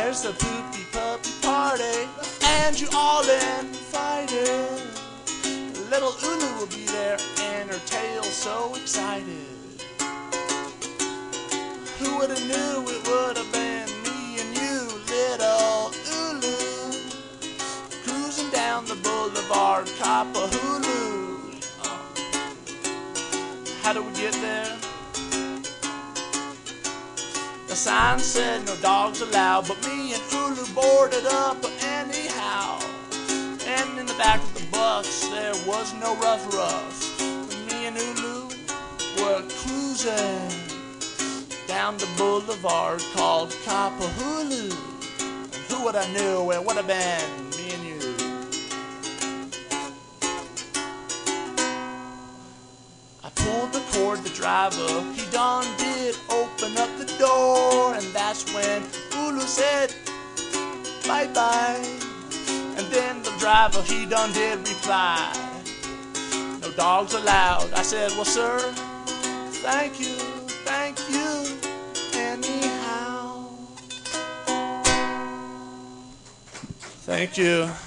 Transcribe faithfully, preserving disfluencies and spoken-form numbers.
There's a poopy puppy party, and you all invited. Little Ulu will be there, and her tail so excited. Who would have knew it would have been me and you, little Ulu, cruising down the boulevard, Kapahulu. Uh, how do we get there? The sign said no dogs allowed, but me and Ulu boarded up anyhow. And in the back of the bus there was no rough rough. Me and Ulu were cruising down the boulevard called Kapahulu. And who would have knew it would have been me and you? I pulled the cord, the driver, he done did open up the door, and that's when Ulu said bye-bye. And then the driver, he done did reply, no dogs allowed. I said, well, sir, thank you, thank you, anyhow. Thank you.